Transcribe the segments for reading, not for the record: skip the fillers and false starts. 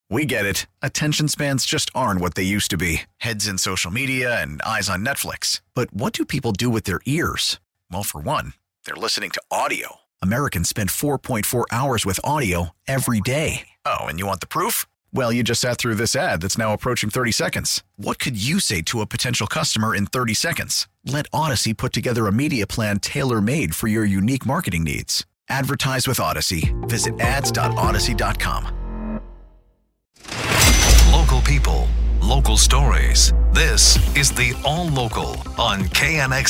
We get it. Attention spans just aren't what they used to be. Heads in social media and eyes on Netflix. But what do people do with their ears? Well, for one, they're listening to audio. Americans spend 4.4 hours with audio every day. Oh, and you want the proof? Well, you just sat through this ad that's now approaching 30 seconds. What could you say to a potential customer in 30 seconds? Let Odyssey put together a media plan tailor-made for your unique marketing needs. Advertise with Odyssey. Visit ads.odyssey.com. Local people, local stories. This is the All Local on KNX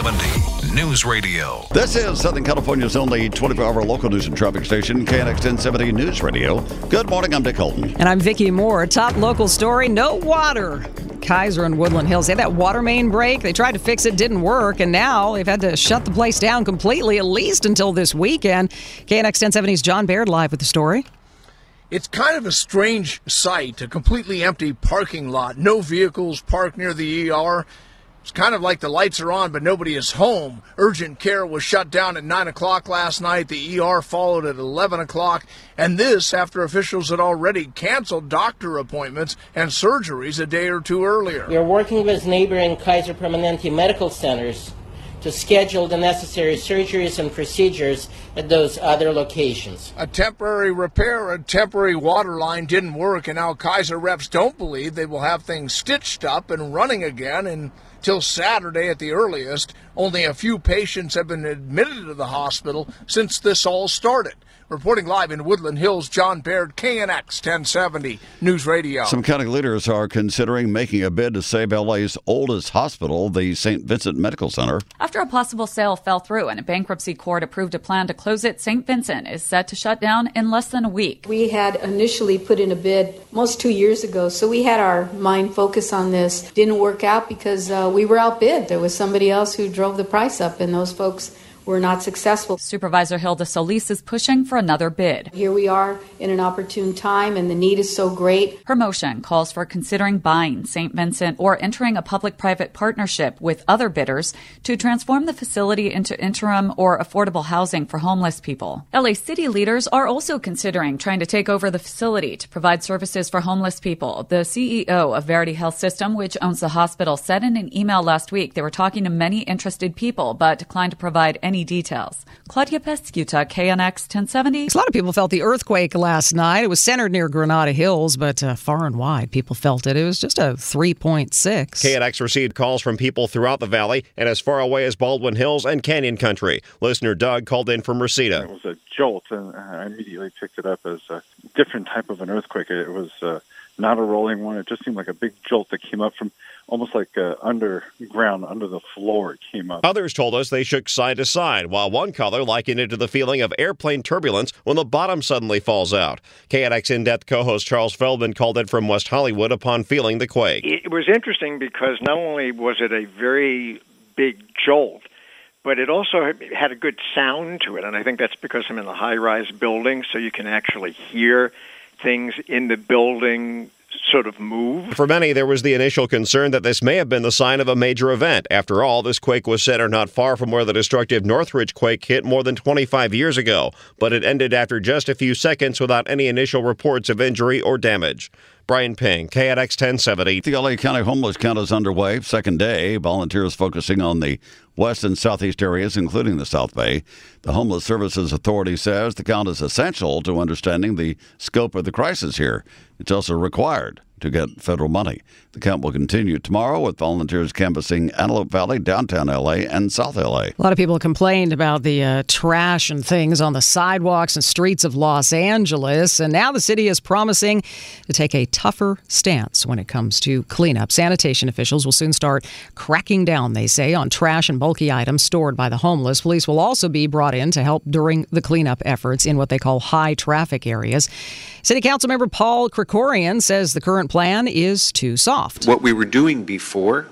1070 News Radio. This is Southern California's only 24-hour local news and traffic station, KNX 1070 News Radio. Good morning, I'm Dick Holton. And I'm Vicki Moore. Top local story, no water. Kaiser and Woodland Hills, they had that water main break. They tried to fix it, didn't work, and now they've had to shut the place down completely, at least until this weekend. KNX 1070's John Baird live with the story. It's kind of a strange sight, a completely empty parking lot, no vehicles parked near the ER. It's kind of like the lights are on, but nobody is home. Urgent care was shut down at 9 o'clock last night. The ER followed at 11 o'clock. And this after officials had already canceled doctor appointments and surgeries a day or two earlier. We are working with neighboring Kaiser Permanente medical centers to schedule the necessary surgeries and procedures at those other locations. A temporary repair, a temporary water line didn't work, and now Kaiser reps don't believe they will have things stitched up and running again until Saturday at the earliest. Only a few patients have been admitted to the hospital since this all started. Reporting live in Woodland Hills, John Baird, KNX 1070 News Radio. Some county leaders are considering making a bid to save LA's oldest hospital, the St. Vincent Medical Center. After a possible sale fell through and a bankruptcy court approved a plan to close it, St. Vincent is set to shut down in less than a week. We had initially put in a bid almost 2 years ago, so we had our mind focused on this. Didn't work out because we were outbid. There was somebody else who drove the price up, and those folks were not successful. Supervisor Hilda Solis is pushing for another bid. Here we are in an opportune time, and the need is so great. Her motion calls for considering buying St. Vincent or entering a public-private partnership with other bidders to transform the facility into interim or affordable housing for homeless people. LA city leaders are also considering trying to take over the facility to provide services for homeless people. The CEO of Verity Health System, which owns the hospital, said in an email last week they were talking to many interested people but declined to provide any details. Claudia Pescuta, KNX 1070. A lot of people felt the earthquake last night. It was centered near Granada Hills, but far and wide people felt it. It was just a 3.6. KNX received calls from people throughout the valley and as far away as Baldwin Hills and Canyon Country. Listener Doug called in from Reseda. It was a jolt, and I immediately picked it up as a different type of an earthquake. It was not a rolling one. It just seemed like a big jolt that came up from almost like underground, under the floor it came up. Others told us they shook side to side, while one caller likened it to the feeling of airplane turbulence when the bottom suddenly falls out. KNX In-Depth co-host Charles Feldman called in from West Hollywood upon feeling the quake. It was interesting because not only was it a very big jolt, but it also had a good sound to it, and I think that's because I'm in a high-rise building, so you can actually hear things in the building sort of move. For many, there was the initial concern that this may have been the sign of a major event. After all, this quake was centered not far from where the destructive Northridge quake hit more than 25 years ago, but it ended after just a few seconds without any initial reports of injury or damage. Brian Ping, KNX 1070. The LA County homeless count is underway. Second day, volunteers focusing on the west and southeast areas, including the South Bay. The Homeless Services Authority says the count is essential to understanding the scope of the crisis here. It's also required to get federal money. The count will continue tomorrow with volunteers canvassing Antelope Valley, downtown L.A., and South L.A. A lot of people complained about the trash and things on the sidewalks and streets of Los Angeles, and now the city is promising to take a tougher stance when it comes to cleanup. Sanitation officials will soon start cracking down, they say, on trash and bulky items stored by the homeless. Police will also be brought in to help during the cleanup efforts in what they call high-traffic areas. City Council member Paul Krikorian says the current plan is too soft. What we were doing before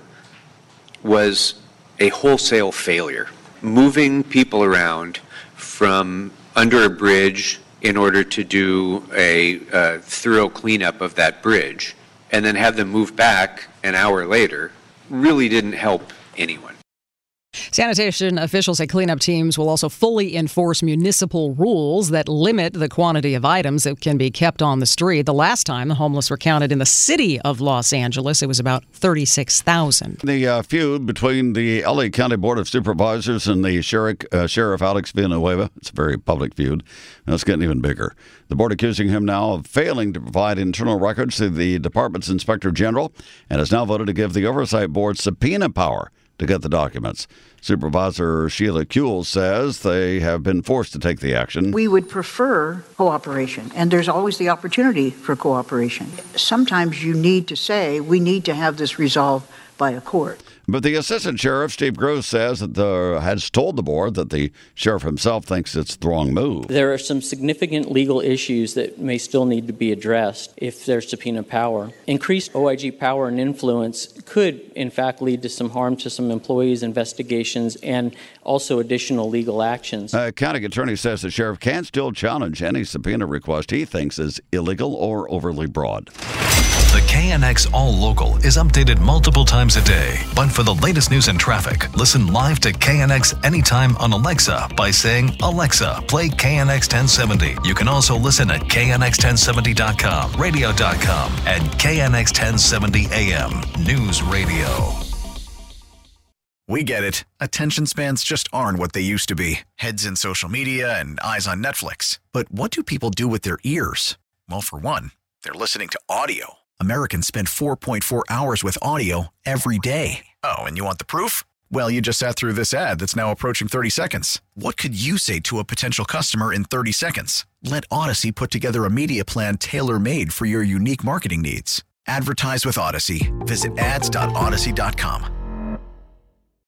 was a wholesale failure, moving people around from under a bridge in order to do a thorough cleanup of that bridge, and then have them move back an hour later really didn't help anyone. Sanitation officials say cleanup teams will also fully enforce municipal rules that limit the quantity of items that can be kept on the street. The last time the homeless were counted in the city of Los Angeles, it was about 36,000. The feud between the LA County Board of Supervisors and the Sheriff Alex Villanueva, it's a very public feud, and it's getting even bigger. The board accusing him now of failing to provide internal records to the department's inspector general and has now voted to give the oversight board subpoena power to get the documents. Supervisor Sheila Kuehl says they have been forced to take the action. We would prefer cooperation, and there's always the opportunity for cooperation. Sometimes you need to say, we need to have this resolved by a court. But the assistant sheriff, Steve Gross, says that has told the board that the sheriff himself thinks it's the wrong move. There are some significant legal issues that may still need to be addressed if there's subpoena power. Increased OIG power and influence could, in fact, lead to some harm to some employees' investigations and also additional legal actions. County attorney says the sheriff can still challenge any subpoena request he thinks is illegal or overly broad. The KNX All Local is updated multiple times a day. But for the latest news and traffic, listen live to KNX anytime on Alexa by saying, Alexa, play KNX 1070. You can also listen at KNX1070.com, radio.com, and KNX 1070 AM News Radio. We get it. Attention spans just aren't what they used to be. Heads in social media and eyes on Netflix. But what do people do with their ears? Well, for one, they're listening to audio. Americans spend 4.4 hours with audio every day. Oh, and you want the proof? Well, you just sat through this ad that's now approaching 30 seconds. What could you say to a potential customer in 30 seconds? Let Odyssey put together a media plan tailor-made for your unique marketing needs. Advertise with Odyssey. Visit ads.odyssey.com.